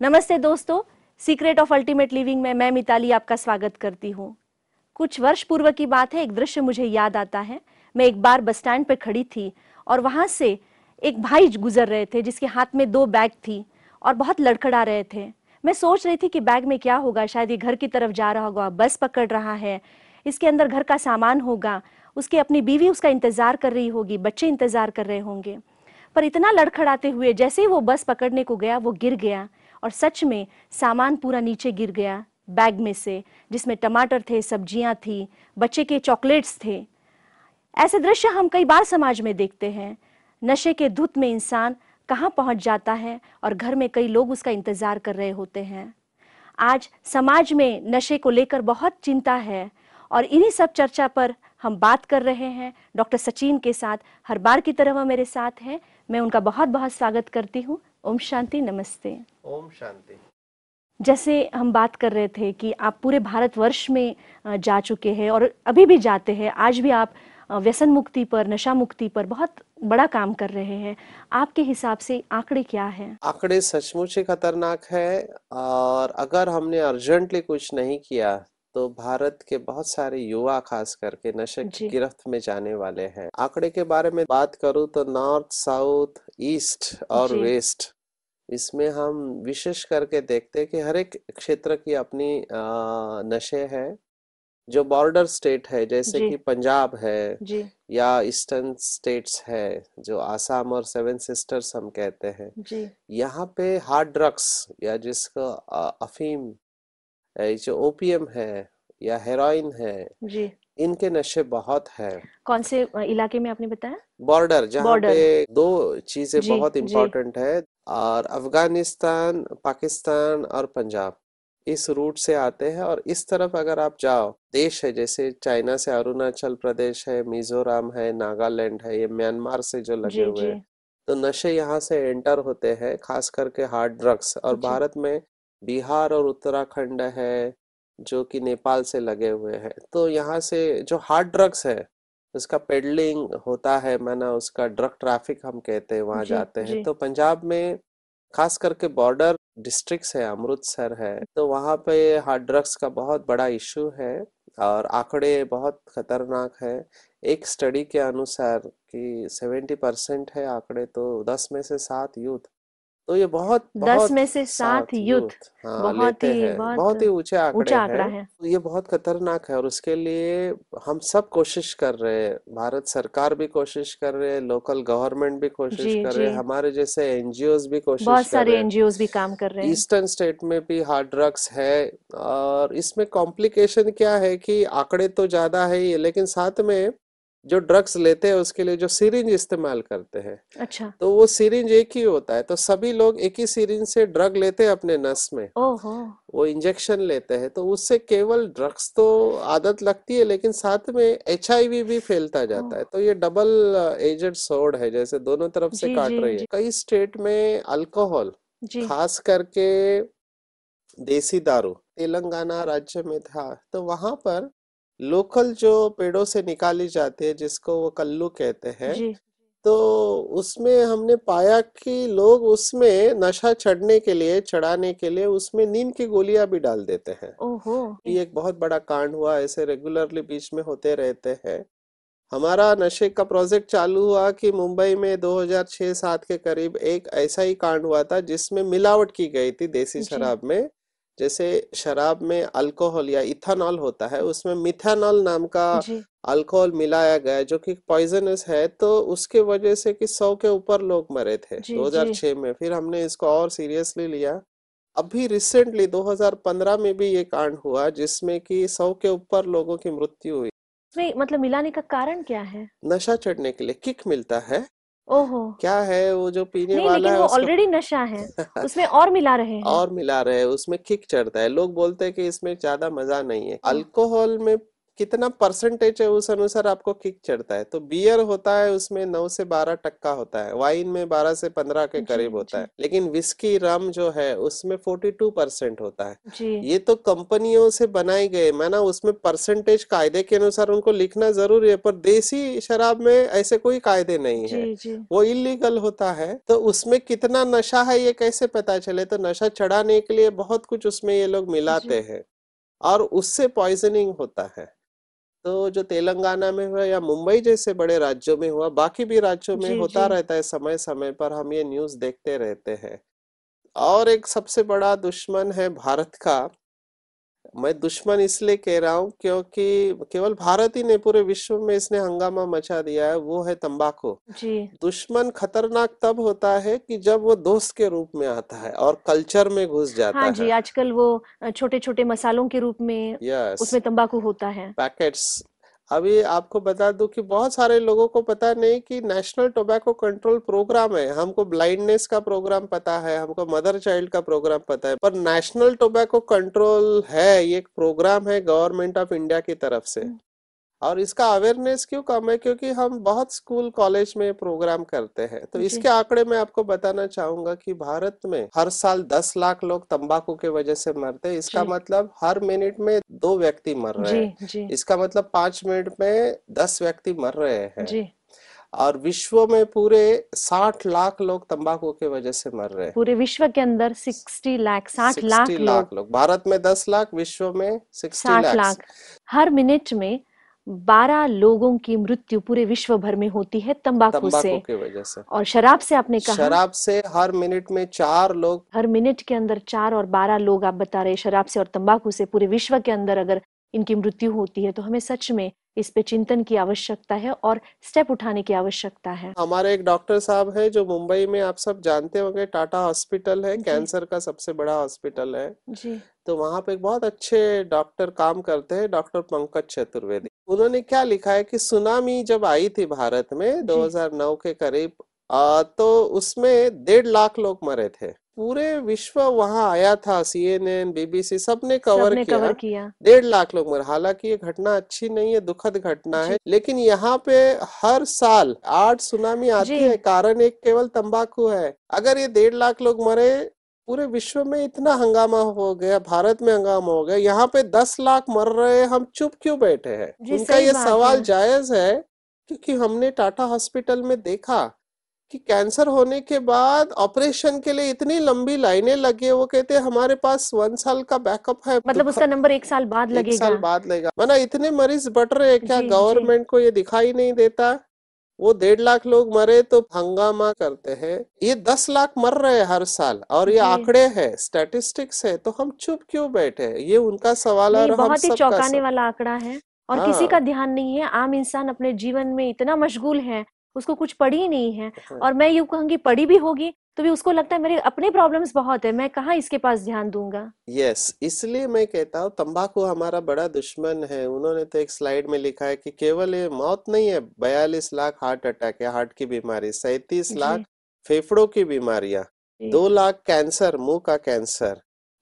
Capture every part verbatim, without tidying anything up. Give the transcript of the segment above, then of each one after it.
नमस्ते दोस्तों, secret of ultimate living में मैं मिताली आपका स्वागत करती हूँ। कुछ वर्ष पूर्व की बात है, एक दृश्य मुझे याद आता है। मैं एक बार बस स्टैंड पे खड़ी थी और वहां से एक भाई गुजर रहे थे जिसके हाथ में दो बैग थी और बहुत लड़खड़ा रहे थे। मैं सोच रही थी कि बैग में क्या होगा, शायद ये घर की तरफ जा रहा होगा, बस पकड़ रहा है, इसके अंदर घर का सामान होगा, उसकी अपनी बीवी उसका इंतजार कर रही होगी, बच्चे इंतजार कर रहे होंगे। पर इतना लड़खड़ाते हुए जैसे ही वो बस पकड़ने को गया वो गिर गया और सच में सामान पूरा नीचे गिर गया बैग में से, जिसमें टमाटर थे, सब्जियां थी, बच्चे के चॉकलेट्स थे। ऐसे दृश्य हम कई बार समाज में देखते हैं। नशे के धुत में इंसान कहाँ पहुंच जाता है और घर में कई लोग उसका इंतजार कर रहे होते हैं। आज समाज में नशे को लेकर बहुत चिंता है और इन्हीं सब चर्चा पर हम बात कर रहे हैं डॉक्टर सचिन के साथ। हर बार की तरह वह मेरे साथ हैं, मैं उनका बहुत बहुत स्वागत करती हूँ। ओम शांति, नमस्ते। ओम शांति। जैसे हम बात कर रहे थे कि आप पूरे भारतवर्ष में जा चुके हैं और अभी भी जाते हैं, आज भी आप व्यसन मुक्ति पर, नशा मुक्ति पर बहुत बड़ा काम कर रहे हैं। आपके हिसाब से आंकड़े क्या हैं? आंकड़े सचमुच ही खतरनाक है और अगर हमने अर्जेंटली कुछ नहीं किया तो भारत के बहुत सारे युवा खास करके नशे की जी गिरफ्त में जाने वाले हैं। आंकड़े के बारे में बात करूं तो नॉर्थ, साउथ, ईस्ट और जी वेस्ट, इसमें हम विशेष करके देखते हैं कि हर एक क्षेत्र की अपनी अ, नशे है। जो बॉर्डर स्टेट है जैसे जी कि पंजाब है जी या ईस्टर्न स्टेट्स है, जो आसाम और सेवन सिस्टर्स हम कहते हैं, जी यहाँ पे हार्ड ड्रग्स या जिसको अ, अफीम, ये जो ओपीएम है या हेरोइन है, जी। इनके नशे बहुत है। कौन से अ, इलाके में आपने बताया? बॉर्डर जहाँ पे बॉर्डर। दो चीजें जी बहुत जी इम्पोर्टेंट है, और अफगानिस्तान, पाकिस्तान और पंजाब इस रूट से आते हैं। और इस तरफ अगर आप जाओ, देश है जैसे चाइना से अरुणाचल प्रदेश है, मिजोरम है, नागालैंड है, ये म्यांमार से जो लगे जी हुए जी हैं, तो नशे यहाँ से एंटर होते हैं, खास करके हार्ड ड्रग्स। और जी भारत में बिहार और उत्तराखंड है जो कि नेपाल से लगे हुए हैं, तो यहाँ से जो हार्ड ड्रग्स है उसका पेडलिंग होता है, माना उसका ड्रग ट्रैफिक हम कहते हैं, वहां जी जाते हैं। जी तो पंजाब में खास करके बॉर्डर डिस्ट्रिक्ट्स है, अमृतसर है, तो वहाँ पे हार्ड ड्रग्स का बहुत बड़ा इशू है और आंकड़े बहुत खतरनाक है। एक स्टडी के अनुसार कि सेवेंटी परसेंट है आंकड़े, तो दस में से सात यूथ, तो ये बहुत दस बहुत में से सात सात यूथ, यूथ हाँ बहुत लेते ही हैं, बहुत बहुत ही ऊंचे आंकड़े ऊंचा आंकड़ा हैं। है। तो ये बहुत खतरनाक है और उसके लिए हम सब कोशिश कर रहे हैं, भारत सरकार भी कोशिश कर रहे हैं, लोकल गवर्नमेंट भी कोशिश जी कर जी। रहे हैं, हमारे जैसे एनजीओज भी कोशिश बहुत कर सारे रहे हैं। एनजीओज भी काम कर रहे हैं। ईस्टर्न स्टेट में भी हार्ड ड्रग्स है। और इसमें कॉम्प्लिकेशन क्या है कि आंकड़े तो ज्यादा है ही, लेकिन साथ में जो ड्रग्स लेते हैं उसके लिए जो सिरिंज इस्तेमाल करते हैं, अच्छा। तो वो सिरिंज एक ही होता है, तो सभी लोग एक ही सिरिंज से ड्रग लेते हैं अपने नस में, ओहो। वो इंजेक्शन लेते हैं, तो उससे केवल ड्रग्स तो आदत लगती है, लेकिन साथ में एचआईवी भी फैलता ओह। जाता है। तो ये डबल एजेड सोर्ड है, जैसे दोनों तरफ से जी जी काट रही है। कई स्टेट में अल्कोहल, जी खास करके देसी दारू, तेलंगाना राज्य में था, तो वहां पर लोकल जो पेड़ों से निकाली जाती है जिसको वो कल्लू कहते हैं, जी। तो उसमें हमने पाया कि लोग उसमें नशा चढ़ने के लिए, चढ़ाने के लिए उसमें नींद की गोलियां भी डाल देते हैं। ओहो। ये एक बहुत बड़ा कांड हुआ, ऐसे रेगुलरली बीच में होते रहते हैं। हमारा नशे का प्रोजेक्ट चालू हुआ कि मुंबई में दो हज़ार छह सात के करीब एक ऐसा ही कांड हुआ था जिसमें मिलावट की गई थी देसी जी शराब में। जैसे शराब में अल्कोहल या इथेनॉल होता है, उसमें मिथेनॉल नाम का जी अल्कोहल मिलाया गया जो कि पॉइजनस है, तो उसके वजह से कि सौ के ऊपर लोग मरे थे जी जी। दो हज़ार छह में। फिर हमने इसको और सीरियसली लिया। अभी रिसेंटली दो हज़ार पंद्रह में भी ये कांड हुआ जिसमें कि सौ के ऊपर लोगों की मृत्यु हुई। इसमें मतलब मिलाने का कारण क्या है? नशा चढ़ने के लिए किक मिलता है। ओहो। क्या है, वो जो पीने नहीं, वाला लेकिन है वो उसको ऑलरेडी नशा है, उसमें और मिला रहे हैं। और मिला रहे हैं, उसमें किक चढ़ता है। लोग बोलते हैं कि इसमें ज्यादा मजा नहीं है। ओह। अल्कोहल में कितना परसेंटेज है उस अनुसार आपको किक चढ़ता है। तो बियर होता है उसमें नौ से बारह टक्का होता है, वाइन में बारह से पंद्रह के जी करीब होता जी है, लेकिन विस्की रम जो है उसमें फोर्टी टू परसेंट होता है। जी ये तो कंपनियों से बनाई गए, माना उसमें परसेंटेज कायदे के अनुसार उनको लिखना जरूरी है, पर देसी शराब में ऐसे कोई कायदे नहीं जी है, जी वो इलीगल होता है। तो उसमें कितना नशा है ये कैसे पता चले? तो नशा चढ़ाने के लिए बहुत कुछ उसमें ये लोग जी मिलाते हैं और उससे पॉइजनिंग होता है। तो जो तेलंगाना में हुआ या मुंबई जैसे बड़े राज्यों में हुआ, बाकी भी राज्यों में जी होता जी रहता है, समय समय पर हम ये न्यूज़ देखते रहते हैं। और एक सबसे बड़ा दुश्मन है भारत का। मैं दुश्मन इसलिए कह रहा हूँ क्योंकि केवल भारत ही नहीं, पूरे विश्व में इसने हंगामा मचा दिया है, वो है तंबाकू। जी दुश्मन खतरनाक तब होता है कि जब वो दोस्त के रूप में आता है और कल्चर में घुस हाँ जाता जी, है। आजकल वो छोटे छोटे मसालों के रूप में यस, उसमें तंबाकू होता है। पैकेट्स। अभी आपको बता दूं कि बहुत सारे लोगों को पता नहीं कि नेशनल टोबैको कंट्रोल प्रोग्राम है। हमको ब्लाइंडनेस का प्रोग्राम पता है, हमको मदर चाइल्ड का प्रोग्राम पता है, पर नेशनल टोबैको कंट्रोल है, ये एक प्रोग्राम है गवर्नमेंट ऑफ इंडिया की तरफ से। और इसका अवेयरनेस क्यों कम है? क्योंकि हम बहुत स्कूल कॉलेज में प्रोग्राम करते हैं। तो जी इसके आंकड़े मैं आपको बताना चाहूंगा कि भारत में हर साल दस लाख लोग तंबाकू के वजह से मरते हैं। इसका जी मतलब हर मिनट में दो व्यक्ति मर रहे जी हैं। जी इसका मतलब पांच मिनट में दस व्यक्ति मर रहे हैं। जी और विश्व में पूरे साठ लाख लोग तंबाकू की वजह से मर रहे हैं। पूरे विश्व के अंदर सिक्सटी लाख साठ सिक्सटी लाख लोग, लाख लोग, भारत में दस लाख, विश्व में सिक्सटी साठ लैक्स लाख हर मिनट में बारह लोगों की मृत्यु पूरे विश्व भर में होती है तंबाकू से। तंबाकू की वजह से। और शराब से आपने कहा शराब से हर मिनट में चार लोग। हर मिनट के अंदर चार और बारह लोग आप बता रहे, शराब से और तंबाकू से पूरे विश्व के अंदर अगर इनकी मृत्यु होती है तो हमें सच में इस पे चिंतन की आवश्यकता है और स्टेप उठाने की आवश्यकता है। हमारे एक डॉक्टर साहब है जो मुंबई में, आप सब जानते होंगे, टाटा हॉस्पिटल है, जी कैंसर का सबसे बड़ा हॉस्पिटल है। जी तो वहां पे एक बहुत अच्छे डॉक्टर काम करते हैं, डॉक्टर पंकज चतुर्वेदी। उन्होंने क्या लिखा है कि सुनामी जब आई थी भारत में जी दो हज़ार नौ के करीब, आ, तो उसमें डेढ़ लाख लोग मरे थे। पूरे विश्व वहां आया था, सीएनएन, बीबीसी, सबने कवर सबने कवर किया। किया। डेढ़ लाख लोग मरे। हालांकि ये घटना अच्छी नहीं है, दुखद घटना जी है, लेकिन यहाँ पे हर साल आठ सुनामी जी आती है, कारण एक केवल तंबाकू है। अगर ये डेढ़ लाख लोग मरे, पूरे विश्व में इतना हंगामा हो गया, भारत में हंगामा हो गया, यहाँ पे दस लाख मर रहे हैं, हम चुप क्यों बैठे हैं? जी उनका सही ये बात है। सवाल जायज है, क्योंकि हमने टाटा हॉस्पिटल में देखा कि कैंसर होने के बाद ऑपरेशन के लिए इतनी लंबी लाइनें लगी है। वो कहते हैं हमारे पास वन साल का बैकअप है। मतलब दुख, उसका नंबर एक साल बाद एक साल लगेगा। बाद लेगा। माना इतने मरीज बढ़ रहे हैं, क्या जी जी गवर्नमेंट को ये दिखाई नहीं देता? वो डेढ़ लाख लोग मरे तो हंगामा करते हैं। ये दस लाख मर रहे हैं हर साल, और ये जी आंकड़े हैं, स्टैटिस्टिक्स है, तो हम चुप क्यों बैठे हैं? ये उनका सवाल है नहीं, और हम बहुत ही सबका चौंकाने सब। वाला आंकड़ा है और किसी का हाँ ध्यान नहीं है। आम इंसान अपने जीवन में इतना मशगूल है, उसको कुछ पड़ी ही नहीं है। हाँ। और मैं यूं कहूंगी पड़ी भी होगी तो भी उसको लगता है मेरे अपने प्रॉब्लम्स बहुत है, मैं कहाँ इसके पास ध्यान दूंगा। यस, इसलिए मैं कहता हूँ तंबाकू हमारा बड़ा दुश्मन है। उन्होंने तो एक स्लाइड में लिखा है कि केवल ये मौत नहीं है, बयालीस लाख हार्ट अटैक या हार्ट की बीमारी, सैतीस जी लाख फेफड़ों की बीमारियां, जी दो लाख कैंसर, मुंह का कैंसर।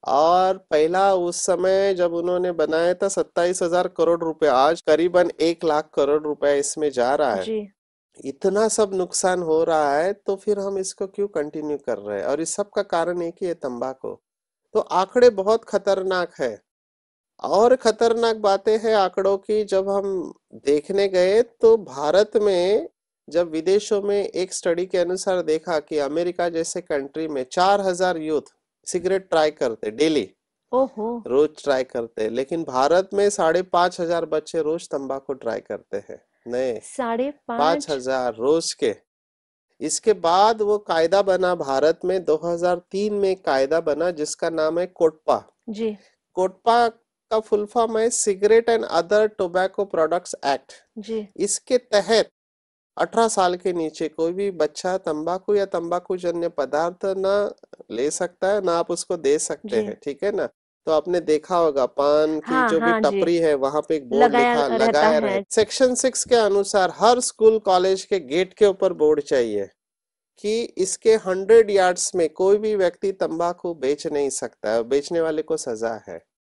और पहला उस समय जब उन्होंने बनाया था सत्ताईस हजार करोड़ रुपए, आज करीबन एक लाख करोड़ रुपए इसमें जा रहा है। जी इतना सब नुकसान हो रहा है, तो फिर हम इसको क्यों कंटिन्यू कर रहे हैं? और इस सब का कारण एक ही है, तंबाकू। तो आंकड़े बहुत खतरनाक है। और खतरनाक बातें हैं आंकड़ों की। जब हम देखने गए तो भारत में, जब विदेशों में एक स्टडी के अनुसार देखा कि अमेरिका जैसे कंट्री में चार हजार यूथ सिगरेट ट्राई करते डेली, ओहो रोज ट्राई करते, लेकिन भारत में साढ़े पांच हजार बच्चे रोज तंबाकू ट्राई करते हैं। नए साढ़े पांच पांच हजार रोज के। इसके बाद वो कायदा बना भारत में, दो हज़ार तीन में कायदा बना जिसका नाम है कोटपा। जी कोटपा का फुल फॉर्म है cigarette and other tobacco products act. जी इसके तहत अठारह साल के नीचे कोई भी बच्चा तंबाकू या तंबाकू जन्य पदार्थ ना ले सकता है, ना आप उसको दे सकते जी हैं, ठीक है ना? तो आपने देखा होगा पान की हाँ जो भी हाँ जी, टपरी है, वहां पे एक बोर्ड लगाया लिखा रहता लगाया रहे। है। सेक्शन सिक्स के अनुसार हर स्कूल कॉलेज के गेट के ऊपर बोर्ड चाहिए कि इसके हंड्रेड यार्ड्स में कोई भी व्यक्ति तंबाकू बेच नहीं सकता है, बेचने वाले को सजा है।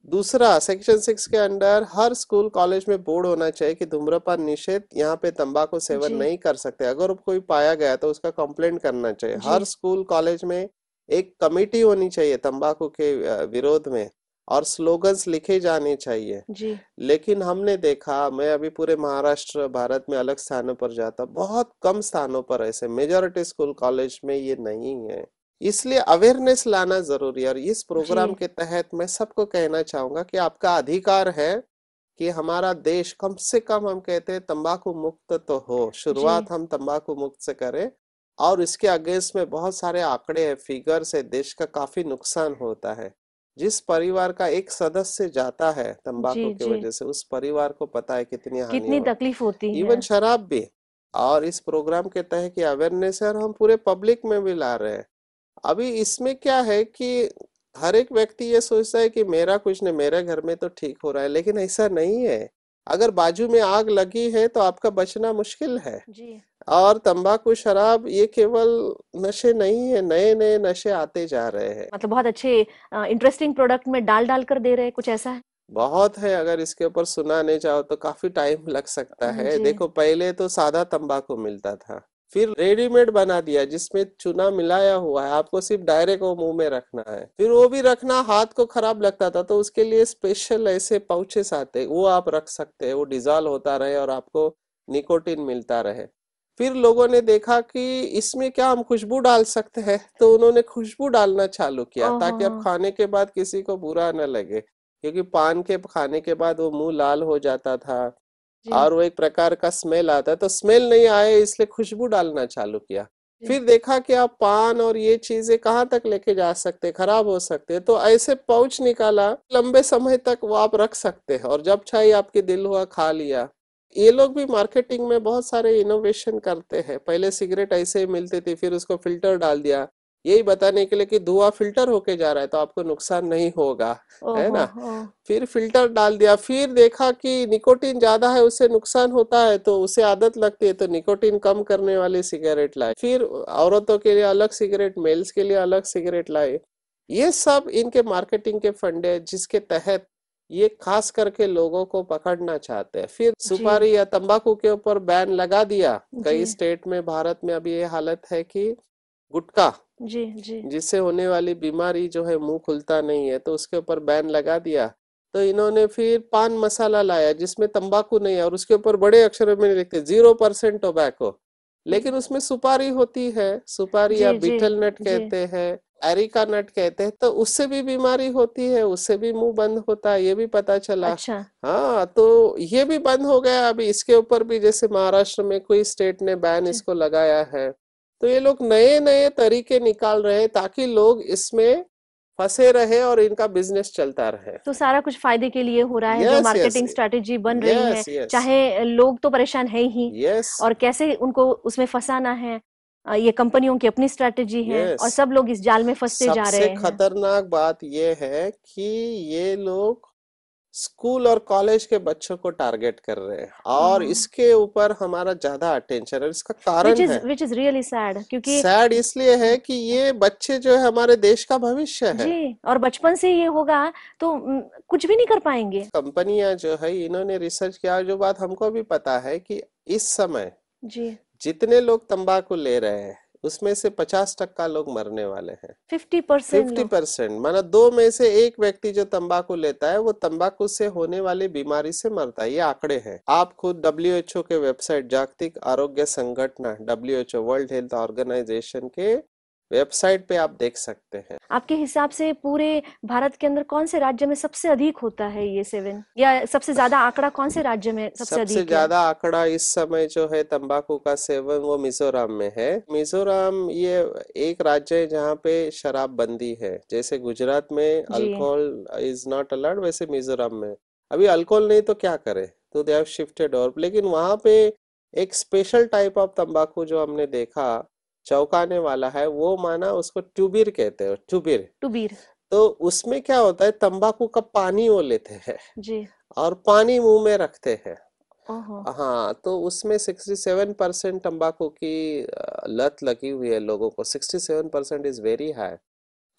दूसरा, सेक्शन सिक्स के अंडर हर स्कूल कॉलेज में बोर्ड होना चाहिए कि धूम्रपान निषेध, यहाँ पे तंबाकू सेवन जी नहीं कर सकते। अगर कोई पाया गया तो उसका कंप्लेंट करना चाहिए। हर जी स्कूल कॉलेज में एक कमेटी होनी चाहिए तंबाकू के अ, विरोध में, और स्लोगन्स लिखे जाने चाहिए। जी लेकिन हमने देखा, मैं अभी पूरे महाराष्ट्र भारत में अलग स्थानों पर जाता, बहुत कम स्थानों पर ऐसे मेजॉरिटी स्कूल कॉलेज में ये नहीं है। इसलिए अवेयरनेस लाना जरूरी है। और इस प्रोग्राम जी के तहत मैं सबको कहना चाहूंगा कि आपका अधिकार है कि हमारा देश कम से कम, हम कहते हैं तंबाकू मुक्त तो हो, जी शुरुआत हम तंबाकू मुक्त से करें। और इसके अगेंस्ट में बहुत सारे आंकड़े हैं, फिगर्स है, देश का काफी नुकसान होता है। जिस परिवार का एक सदस्य जाता है जी तंबाकू की जी वजह से, उस परिवार को पता है कितनी हानि कितनी हो, तकलीफ होती है। इवन शराब भी। और इस प्रोग्राम के तहत की अवेयरनेस है, और हम पूरे पब्लिक में भी ला रहे हैं। अभी इसमें क्या है कि हर एक व्यक्ति ये सोचता है कि मेरा कुछ नहीं, मेरे घर में तो ठीक हो रहा है, लेकिन ऐसा नहीं है। अगर बाजू में आग लगी है तो आपका बचना मुश्किल है। जी और तंबाकू शराब ये केवल नशे नहीं है, नए नए नशे आते जा रहे हैं। मतलब बहुत अच्छे इंटरेस्टिंग प्रोडक्ट में डाल डाल कर दे रहे हैं, कुछ ऐसा है। बहुत है, अगर इसके ऊपर सुनाने जाओ तो काफी टाइम लग सकता अ, है। जी देखो, पहले तो सादा तंबाकू मिलता था, फिर रेडीमेड बना दिया जिसमें चूना मिलाया हुआ है, आपको सिर्फ डायरेक्ट वो मुंह में रखना है। फिर वो भी रखना हाथ को खराब लगता था, तो उसके लिए स्पेशल ऐसे पाउचेस आते, वो आप रख सकते हैं, वो डिजॉल्व होता रहे और आपको निकोटिन मिलता रहे। फिर लोगों ने देखा कि इसमें क्या हम खुशबू डाल सकते हैं, तो उन्होंने खुशबू डालना चालू किया ओहो ताकि अब खाने के बाद किसी को बुरा न लगे, क्योंकि पान के खाने के बाद वो मुंह लाल हो जाता था जी और वो एक प्रकार का स्मेल आता है, तो स्मेल नहीं आए इसलिए खुशबू डालना चालू किया। जी फिर देखा कि आप पान और ये चीजें कहाँ तक लेके जा सकते, खराब हो सकते, तो ऐसे पाउच निकाला, लंबे समय तक वो आप रख सकते हैं, और जब चाहिए आपके दिल हुआ खा लिया। ये लोग भी मार्केटिंग में बहुत सारे इनोवेशन करते हैं। पहले सिगरेट ऐसे ही मिलती थी, फिर उसको फिल्टर डाल दिया, यही बताने के लिए कि धुआं फिल्टर होके जा रहा है तो आपको नुकसान नहीं होगा, है ओहो ना। ओ फिर फिल्टर डाल दिया, फिर देखा कि निकोटीन ज्यादा है, उससे नुकसान होता है, तो उसे आदत लगती है, तो निकोटीन कम करने वाली सिगरेट लाए। फिर औरतों के लिए अलग सिगरेट, मेल्स के लिए अलग सिगरेट लाए। ये सब इनके मार्केटिंग के फंडे हैं, जिसके तहत ये खास करके लोगों को पकड़ना चाहते हैं। फिर जी सुपारी या तंबाकू के ऊपर बैन लगा दिया। जी कई स्टेट में भारत में अभी ये हालत है कि गुटखा, जी जी जिससे होने वाली बीमारी जो है, मुंह खुलता नहीं है, तो उसके ऊपर बैन लगा दिया। तो इन्होंने फिर पान मसाला लाया जिसमें तंबाकू नहीं है, और उसके ऊपर बड़े अक्षरों में लिखते जीरो परसेंट टोबैको, लेकिन उसमें सुपारी होती है। सुपारी जी या जी बीटल नट जी कहते हैं, एरिका नट कहते हैं, तो उससे भी बीमारी होती है, उससे भी मुंह बंद होता है, ये भी पता चला। अच्छा हाँ, तो ये भी बंद हो गया। अभी इसके ऊपर भी जैसे महाराष्ट्र में कोई स्टेट ने बैन जी इसको लगाया है। तो ये लोग नए नए तरीके निकाल रहे हैं ताकि लोग इसमें फंसे रहे और इनका बिजनेस चलता रहे। तो सारा कुछ फायदे के लिए हो रहा है, जो यस यस मार्केटिंग स्ट्रैटेजी बन रही है। यस यस चाहे लोग तो परेशान है ही, यस और कैसे उनको उसमें फंसाना है, अ, ये कंपनियों की अपनी स्ट्रैटेजी है, और यस सब लोग इस जाल में फंसते जा सबसे रहे हैं। खतरनाक बात यह है कि ये लोग स्कूल और कॉलेज के बच्चों को टारगेट कर रहे हैं, और इसके ऊपर हमारा ज्यादा अटेंशन है। इसका विच कारण इज है, विच इज रियली सैड, क्योंकि सैड इसलिए है कि ये बच्चे जो है हमारे देश का भविष्य है। जी, और बचपन से ये होगा तो उम, कुछ भी नहीं कर पाएंगे। कंपनियां जो है, इन्होंने रिसर्च किया, जो बात हमको भी पता है कि इस समय जी जितने लोग तंबाकू ले रहे हैं उसमें से पचास टक्का लोग मरने वाले हैं। फिफ्टी परसेंट फिफ्टी लोग। परसेंट माना दो में से एक व्यक्ति जो तंबाकू लेता है वो तंबाकू से होने वाली बीमारी से मरता है। ये आंकड़े हैं, आप खुद डब्ल्यू एच ओ के वेबसाइट, जागतिक आरोग्य संगठन, W H O world health organization के वेबसाइट पे आप देख सकते हैं। आपके हिसाब से पूरे भारत के अंदर कौन से राज्य में सबसे अधिक होता है ये सेवन, या सबसे ज्यादा आंकड़ा कौन से राज्य में सबसे सबसे अधिक है? ज्यादा आंकड़ा इस समय जो है तंबाकू का सेवन, वो मिजोरम में है। मिजोरम ये एक राज्य है जहाँ पे शराब बंदी है। जैसे गुजरात में जी अल्कोहल इज नॉट अलाउड, वैसे मिजोरम में अभी अल्कोहल नहीं तो क्या करे, तो दे हैव शिफ्टेड। और लेकिन वहां पे एक स्पेशल टाइप ऑफ तंबाकू जो हमने देखा, चौंकाने वाला है, वो माना उसको ट्यूबिर कहते हैं, ट्यूबिर। टुबीर। तो उसमें क्या होता है, तंबाकू का पानी वो लेते हैं जी और पानी मुंह में रखते हैं। ओहो हाँ, तो उसमें सिक्सटी सेवन परसेंट तंबाकू की अ, लत लगी हुई है लोगों को। Sixty seven percent is very high.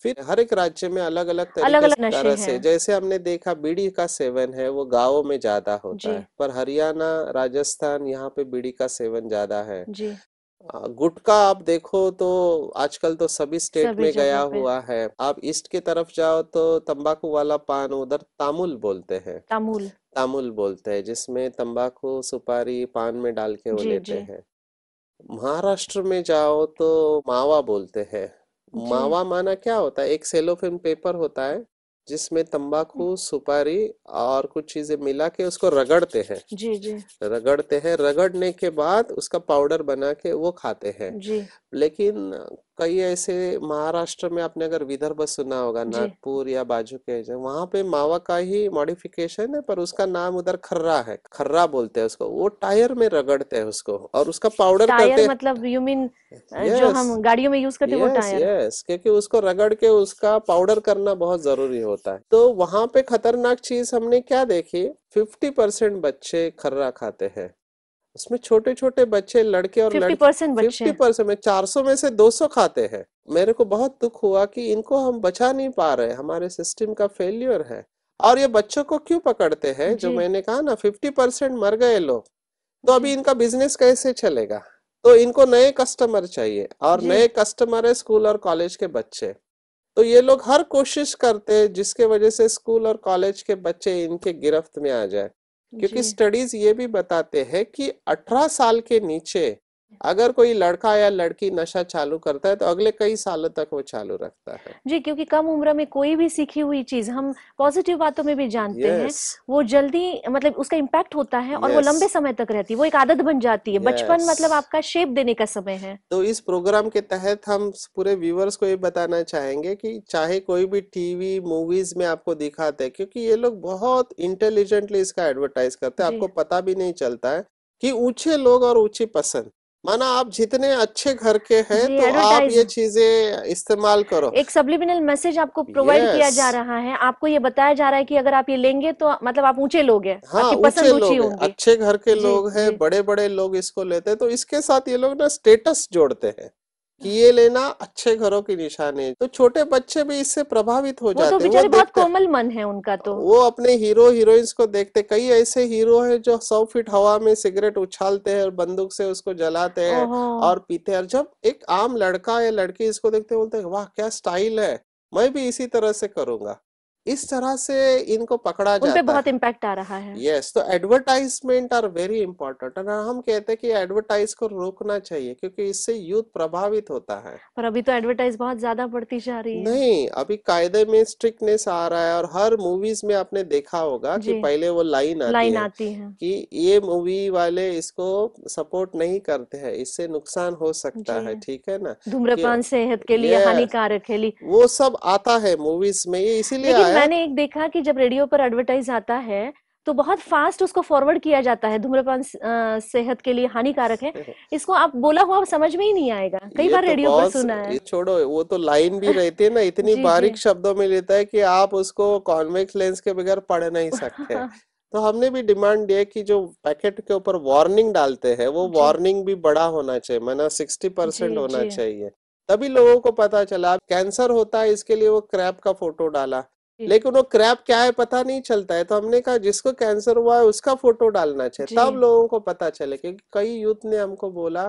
फिर हर एक राज्य में अलग अलग अलग तरीके अलग से नशे तरह से, हैं। जैसे हमने देखा बीड़ी का सेवन है वो गाँवों में ज्यादा होता जी है, पर हरियाणा, राजस्थान यहाँ पे बीड़ी का सेवन ज्यादा है। जी। आ, गुटखा आप देखो तो आजकल तो सभी स्टेट सभी में गया जगह पे। हुआ है। आप ईस्ट की तरफ जाओ तो तंबाकू वाला पान उधर तामुल बोलते हैं। तामुल। तामुल बोलते हैं, जिसमें तंबाकू सुपारी पान में डाल के वो जी लेते जी हैं। महाराष्ट्र में जाओ तो मावा बोलते हैं। जी मावा माना क्या होता है, एक सेलोफेन पेपर होता है जिसमें तंबाकू सुपारी और कुछ चीजें मिला के उसको रगड़ते हैं। जी जी रगड़ते हैं, रगड़ने के बाद उसका पाउडर बना के वो खाते हैं। जी लेकिन कई ऐसे, महाराष्ट्र में आपने अगर विदर्भ सुना होगा, जी नागपुर या बाजू के वहां पे मावा का ही मॉडिफिकेशन है, पर उसका नाम उधर खर्रा है, खर्रा बोलते हैं उसको। वो टायर में रगड़ते हैं उसको और उसका पाउडर टायर करते। मतलब यू मीन जो यस, हम गाड़ियों में यूज करते हैं वो यस, टायर? यस, क्योंकि उसको रगड़ के उसका पाउडर करना बहुत जरूरी होता है। तो वहां पे खतरनाक चीज हमने क्या देखी, फिफ्टी परसेंट बच्चे खर्रा खाते हैं। उसमें छोटे छोटे बच्चे, लड़के और फिफ्टी लड़की, परसेंट फिफ्टी बच्चे? परसेंट में चार सौ में से दो सौ खाते हैं। मेरे को बहुत दुख हुआ कि इनको हम बचा नहीं पा रहे, हमारे सिस्टम का फेल्यूर है। और ये बच्चों को क्यों पकड़ते हैं, जो जी मैंने कहा ना फिफ्टी परसेंट मर गए लोग, तो जी अभी इनका बिजनेस कैसे चलेगा। तो इनको नए कस्टमर चाहिए, और जी नए कस्टमर है स्कूल और कॉलेज के बच्चे। तो ये लोग हर कोशिश करते हैं जिसके वजह से स्कूल और कॉलेज के बच्चे इनके गिरफ्त में आ जाए। जी। क्योंकि स्टडीज ये भी बताते हैं कि अठारह साल के नीचे अगर कोई लड़का या लड़की नशा चालू करता है तो अगले कई सालों तक वो चालू रखता है। जी, क्योंकि कम उम्र में कोई भी सीखी हुई चीज, हम पॉजिटिव बातों में भी जानते हैं, यस, वो जल्दी मतलब उसका इम्पैक्ट होता है और वो यस, लंबे समय तक रहती है, वो एक आदत बन जाती है। बचपन यस। मतलब आपका शेप देने का समय है। तो इस प्रोग्राम के तहत हम पूरे व्यूवर्स को ये बताना चाहेंगे कि चाहे कोई भी टीवी मूवीज में आपको दिखाते हैं, क्योंकि ये लोग बहुत इंटेलिजेंटली इसका एडवर्टाइज करते हैं, जी आपको पता भी नहीं चलता है कि ऊंचे लोग और ऊंची पसंद। माना आप जितने अच्छे घर के हैं जी। तो आप एडवर्टाइज, ये चीजें इस्तेमाल करो। एक सब्लिमिनल मैसेज आपको प्रोवाइड किया यस, जा रहा है, आपको ये बताया जा रहा है कि अगर आप ये लेंगे तो मतलब आप ऊंचे लोग हैं, हाँ, आपकी ऊंचे पसंद ऊंची लोग हैं, होंगी। अच्छे घर के जी लोग हैं, जी। बड़े बड़े लोग इसको लेते हैं, तो इसके साथ ये लोग ना स्टेटस जोड़ते हैं कि ये लेना अच्छे घरों की निशानी है। तो छोटे बच्चे भी इससे प्रभावित हो वो तो जाते हैं, वो बेचारे बहुत देखते हैं। कोमल मन है उनका तो। वो अपने हीरो हीरोइंस को देखते, कई ऐसे हीरो हैं जो सौ फीट हवा में सिगरेट उछालते हैं और बंदूक से उसको जलाते हैं ओहो। और पीते हैं। और जब एक आम लड़का या लड़की इसको देखते बोलते हैं वाह क्या स्टाइल है, मैं भी इसी तरह से करूंगा। इस तरह से इनको पकड़ा उन पे जाता बहुत है। इम्पैक्ट आ रहा है। यस, तो एडवर्टाइजमेंट आर वेरी इंपॉर्टेंट, और हम कहते हैं कि एडवर्टाइज को रोकना चाहिए क्योंकि इससे यूथ प्रभावित होता है। पर अभी तो एडवर्टाइज बहुत ज्यादा बढ़ती जा रही है। नहीं, अभी कायदे में स्ट्रिक्टनेस आ रहा है, और हर मूवीज में आपने देखा होगा कि जी। पहले वो लाइन आती लाइन है आती है। कि ये मूवी वाले इसको सपोर्ट नहीं करते हैं, इससे नुकसान हो सकता जी। है, ठीक है ना। कि धूम्रपान सेहत के लिए ये हानिकारक है ली। वो सब आता है मूवीज में, ये इसीलिए लेकिन आया। मैंने एक देखा कि जब रेडियो पर एडवर्टाइज आता है तो बहुत फास्ट उसको फॉरवर्ड किया जाता है, धूम्रपान स- अ, सेहत के लिए हानिकारक है। इसको आप बोला हुआ समझ में ही नहीं आएगा, कई ये बार तो रेडियो पर बहुत, सुना ये है। छोड़ो, वो तो लाइन भी रहती है ना, इतनी जी जी। बारीक शब्दों में लेता है कि आप उसको कॉन्वेक्स लेंस के बगैर पढ़ नहीं सकते। तो हमने भी डिमांड दिया कि जो पैकेट के ऊपर वार्निंग डालते हैं वो जी वार्निंग भी बड़ा होना चाहिए, माना सिक्सटी जी परसेंट होना जी चाहिए। तभी लोगों को पता चला। कैंसर होता है इसके लिए वो क्रैब का फोटो डाला, जी लेकिन वो क्रैब क्या है पता नहीं चलता है, तो हमने कहा जिसको कैंसर हुआ है उसका फोटो डालना चाहिए, जी। तब लोगों को पता चले। क्योंकि कई यूथ ने हमको बोला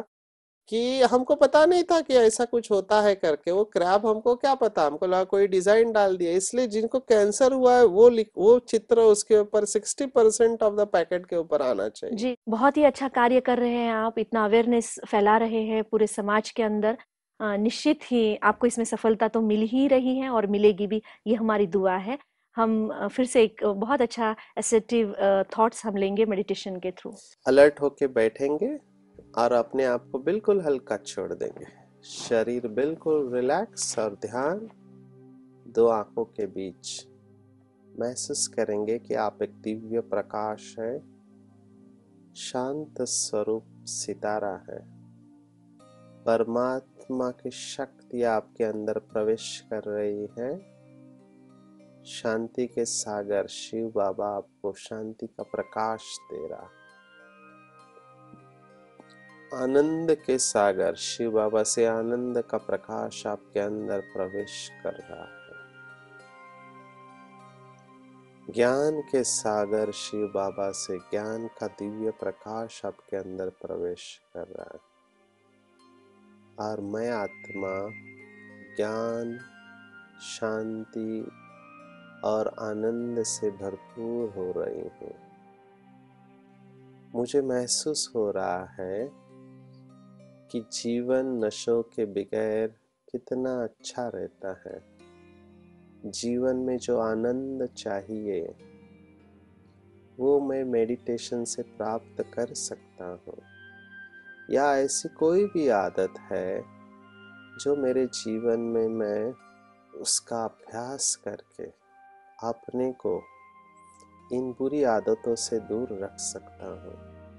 कि हमको पता नहीं था कि ऐसा कुछ होता है करके, वो क्रैब हमको क्या पता, हमको लगा कोई डिजाइन डाल दिया। इसलिए जिनको कैंसर हुआ है वो लिख, वो चित्र उसके ऊपर sixty percent of the packet के ऊपर आना चाहिए। जी, बहुत ही अच्छा कार्य कर रहे हैं आप, इतना अवेयरनेस फैला रहे हैं पूरे समाज के अंदर। अ, निश्चित ही आपको इसमें सफलता तो मिल ही रही है और मिलेगी भी, ये हमारी दुआ है। हम अ, फिर से एक अ, बहुत अच्छा एसेटिव थॉट्स हम लेंगे मेडिटेशन के थ्रू। अलर्ट होके बैठेंगे और अपने आप को बिल्कुल हल्का छोड़ देंगे। शरीर बिल्कुल रिलैक्स, और ध्यान दो आंखों के बीच। महसूस करेंगे कि आप एक दिव्य प्रकाश है, शांत स्वरूप सितारा है। परमात्मा की शक्ति आपके अंदर प्रवेश कर रही है। शांति के सागर शिव बाबा आपको शांति का प्रकाश दे रहा। आनंद के सागर शिव बाबा से आनंद का प्रकाश आपके अंदर प्रवेश कर रहा है। ज्ञान के सागर शिव बाबा से ज्ञान का दिव्य प्रकाश आपके अंदर प्रवेश कर रहा है। और मैं आत्मा ज्ञान, शांति और आनंद से भरपूर हो रही हूँ। मुझे महसूस हो रहा है कि जीवन नशों के बगैर कितना अच्छा रहता है। जीवन में जो आनंद चाहिए वो मैं मेडिटेशन से प्राप्त कर सकता हूँ, या ऐसी कोई भी आदत है जो मेरे जीवन में मैं उसका अभ्यास करके अपने को इन बुरी आदतों से दूर रख सकता हूँ।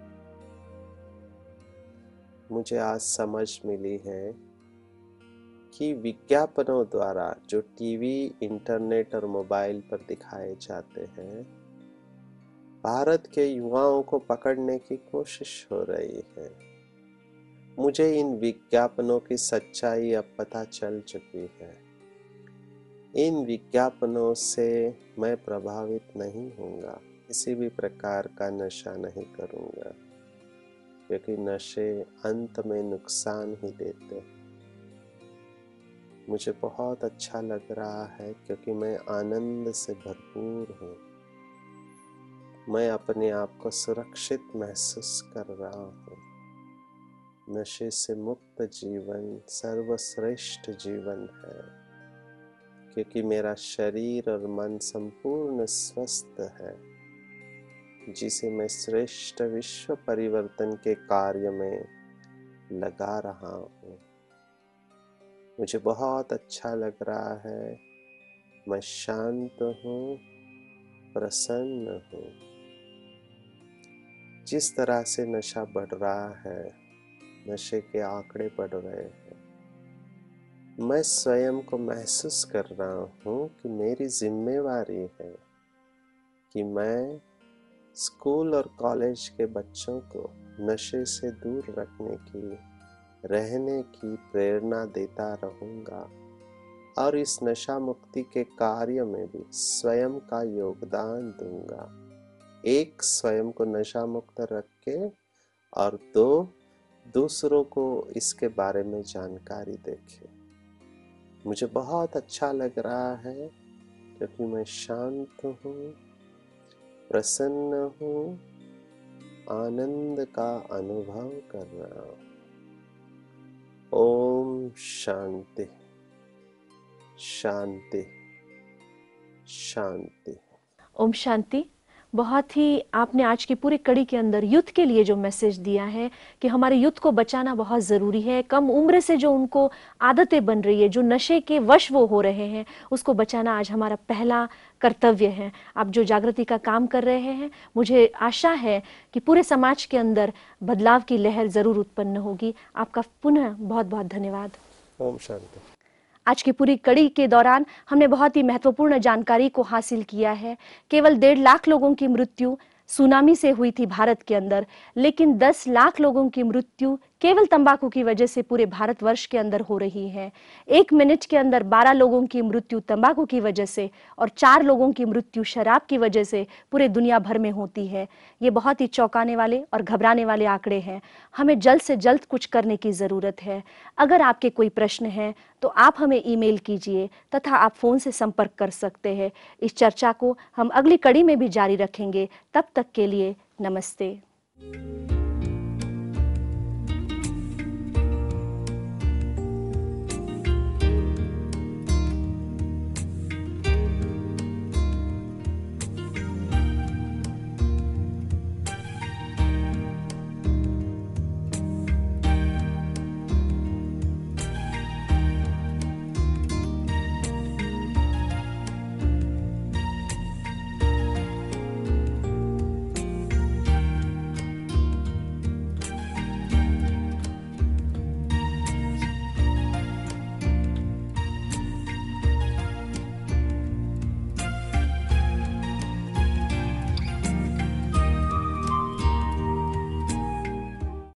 मुझे आज समझ मिली है कि विज्ञापनों द्वारा जो टीवी, इंटरनेट और मोबाइल पर दिखाए जाते हैं, भारत के युवाओं को पकड़ने की कोशिश हो रही है। मुझे इन विज्ञापनों की सच्चाई अब पता चल चुकी है। इन विज्ञापनों से मैं प्रभावित नहीं होऊंगा, किसी भी प्रकार का नशा नहीं करूंगा, क्योंकि नशे अंत में नुकसान ही देते हैं। मुझे बहुत अच्छा लग रहा है क्योंकि मैं आनंद से भरपूर हूँ। मैं अपने आप को सुरक्षित महसूस कर रहा हूँ। नशे से मुक्त जीवन सर्वश्रेष्ठ जीवन है, क्योंकि मेरा शरीर और मन संपूर्ण स्वस्थ है, जिसे मैं श्रेष्ठ विश्व परिवर्तन के कार्य में लगा रहा हूँ। मुझे बहुत अच्छा लग रहा है। मैं शांत हूँ, प्रसन्न हूँ। जिस तरह से नशा बढ़ रहा है, नशे के आंकड़े बढ़ रहे हैं, मैं स्वयं को महसूस कर रहा हूँ कि मेरी जिम्मेवारी है कि मैं स्कूल और कॉलेज के बच्चों को नशे से दूर रखने की, रहने की प्रेरणा देता रहूँगा, और इस नशा मुक्ति के कार्य में भी स्वयं का योगदान दूंगा। एक, स्वयं को नशा मुक्त रख के, और दो, दूसरों को इसके बारे में जानकारी देखे। मुझे बहुत अच्छा लग रहा है क्योंकि मैं शांत हूँ, प्रसन्न हूँ, आनंद का अनुभव कर रहा हूँ। ओम शांति शांति शांति। ओम शांति। बहुत ही आपने आज की पूरी कड़ी के अंदर युद्ध के लिए जो मैसेज दिया है कि हमारे युद्ध को बचाना बहुत ज़रूरी है। कम उम्र से जो उनको आदतें बन रही है, जो नशे के वश वो हो रहे हैं, उसको बचाना आज हमारा पहला कर्तव्य है। आप जो जागृति का काम कर रहे हैं, मुझे आशा है कि पूरे समाज के अंदर बदलाव की लहर ज़रूर उत्पन्न होगी। आपका पुनः बहुत बहुत धन्यवाद। ओम शांति। आज की पूरी कड़ी के दौरान हमने बहुत ही महत्वपूर्ण जानकारी को हासिल किया है। केवल डेढ़ लाख लोगों की मृत्यु सुनामी से हुई थी भारत के अंदर, लेकिन दस लाख लोगों की मृत्यु केवल तंबाकू की वजह से पूरे भारतवर्ष के अंदर हो रही है। एक मिनट के अंदर बारह लोगों की मृत्यु तंबाकू की वजह से और चार लोगों की मृत्यु शराब की वजह से पूरे दुनिया भर में होती है। ये बहुत ही चौंकाने वाले और घबराने वाले आंकड़े हैं। हमें जल्द से जल्द कुछ करने की ज़रूरत है। अगर आपके कोई प्रश्न हैं तो आप हमें ईमेल कीजिए तथा आप फ़ोन से संपर्क कर सकते हैं। इस चर्चा को हम अगली कड़ी में भी जारी रखेंगे। तब तक के लिए नमस्ते।